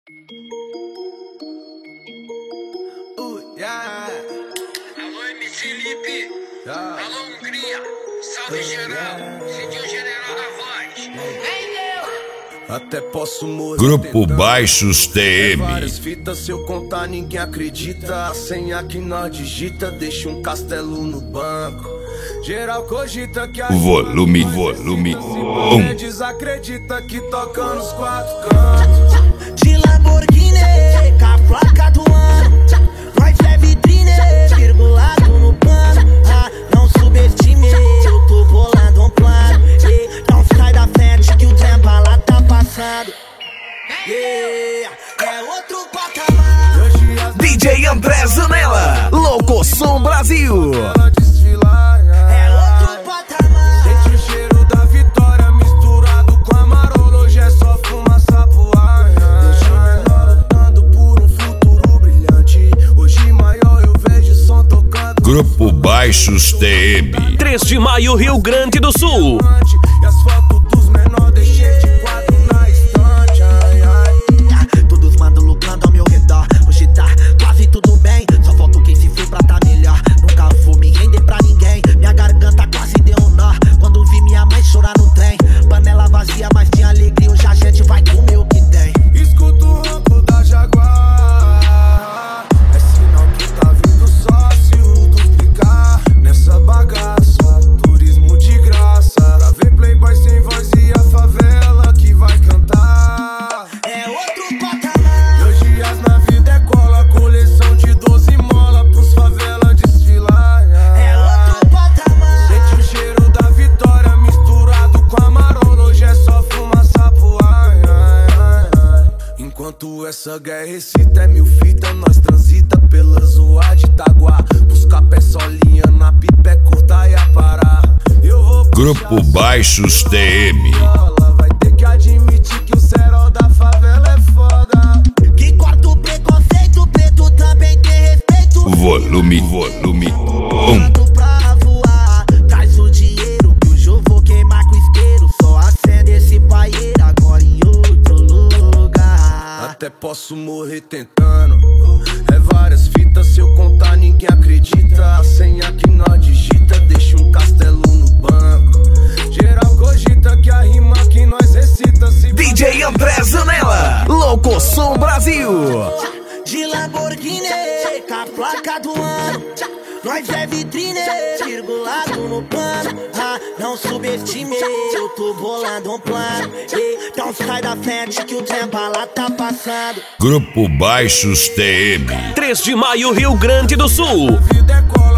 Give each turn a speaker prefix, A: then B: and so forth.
A: Alô, MC Lipe. Alô, Hungria. Salve geral. Sentiu o general da voz.
B: Até posso morrer.
C: Grupo Baixos TM.
B: Várias fitas, se eu contar ninguém acredita. A senha que nós digita deixa um castelo no banco. Geral cogita que a
C: Volume 1.
B: desacredita que toca nos quatro cantos.
D: De Lamborghini, com a placa do ano. Nós é vitrine, virgulado no pano. Não subestime, eu tô bolando um plano. Não sai da frente que o trem bala tá passando. É outro patamar.
E: DJ André Zanella, Locoção Brasil.
D: É outro patamar.
B: Sente o cheiro da vitória misturado com amarolo. Hoje é só fumaça pro ar. Deixa o menor lutando por um futuro brilhante. Hoje maior eu vejo o som tocando.
C: Grupo Baixos TM.
E: 3 de maio, Rio Grande do Sul.
B: E as fotos dos menores deixei de quadro na estante. Ai, ai.
D: Todos mandam lucrando ao meu redor. Hoje tá quase tudo bem. Só falta quem se foi pra tá melhor. Nunca vou me render pra ninguém. Minha garganta quase deu um nó quando vi minha mãe chorar no trem. Panela vazia, mas tinha alegria. Hoje a gente vai comer o que tem.
B: Escuto o ronco da Jaguar. É sinal que tá vindo sócio duplicar. Nessa bagaça, turismo de graça. Pra ver playboy sem voz e a favela que vai cantar.
D: É outro patamar.
B: 2 dias na vida é cola. Coleção de 12 mola pros favela desfilar.
D: É outro patamar.
B: Sente o cheiro da vitória misturado com amarolo. Hoje é só fumaça pro ar. Enquanto essa guerra excita, é mil fita. Nós transita pela zoa de Itaguá. Buscar peçolinha na pipa é curta e a parar. Eu vou
C: Grupo Baixos TM.
B: vai ter que admitir que o cerol da favela é foda.
D: Que corta o preconceito, preto também tem respeito.
C: Volume 1.
D: Tanto pra voar, traz o dinheiro que eu vou queimar com isqueiro. Só acende esse paieiro agora em outro lugar.
B: Até posso morrer tentando. É várias fitas, se eu contar ninguém acredita. A senha que nós digita deixa um castelo no banco. Geral cogita que a rima que nós recita se
E: DJ André Zanella, Locoção Brasil.
D: De Lamborghini, com a placa do ano. Nós é vitrine, virgulado no pano. Não subestime, eu tô bolando um plano. Então sai da frente que o trem bala tá passando.
C: Grupo Baixos TM.
E: 3 de maio, Rio Grande do Sul.
B: vida é cola.